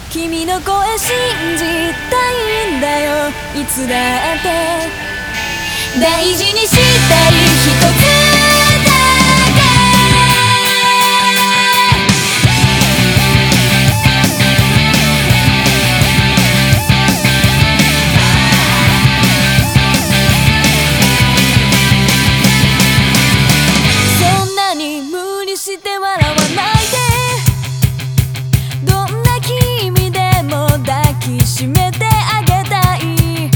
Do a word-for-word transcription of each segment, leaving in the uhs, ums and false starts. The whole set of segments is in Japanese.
君の声信じたいんだよ、いつだって大事にしたい一つだけ。そんなに無理して笑わないで、どんな君でも抱きしめてあげたい。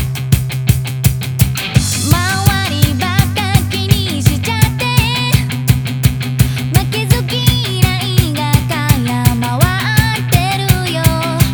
周りばっか気にしちゃって負けず嫌いが空回ってるよ。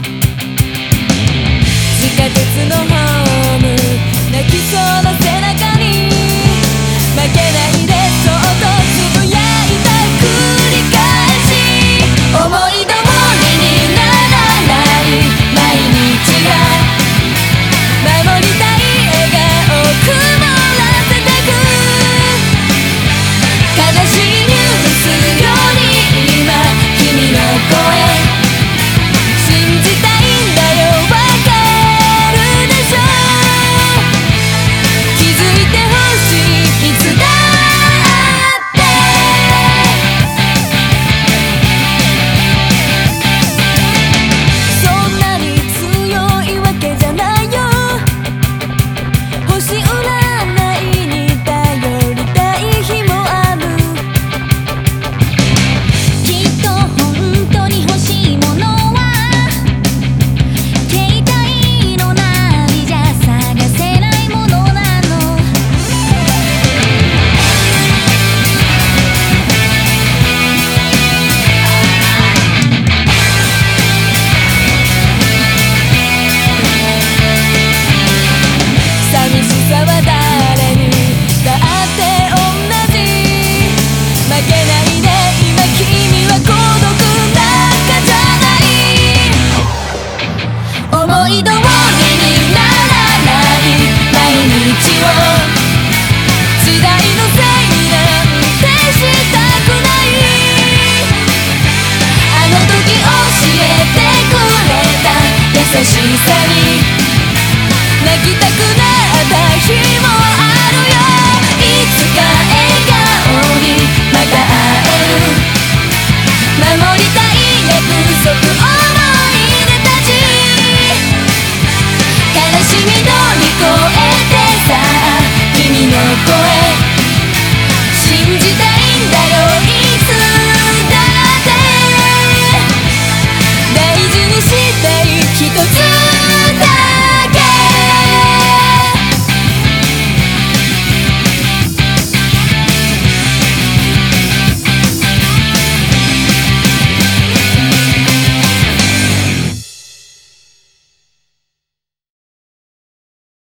地下鉄のホーム泣きそうな背中に負けないでそっとつぶやいた繰り返し、思い通りにならない毎日が守りたい笑顔曇らせてく。悲しいニュースより今君の声信じたいんだよ、わかるでしょ。気づいてほしいいつだってそんなに強いわけじゃないよ、星占いに頼りたい日もある。きっと本当に欲しいものは携帯のナビじゃ探せないものなの。寂しさは誰にだって同じ、負けないで今君は孤独なんかじゃない。思い通りにならない毎日を時代のせいなんてしたくない。あの時教えてくれた優しさに泣きたくなった日も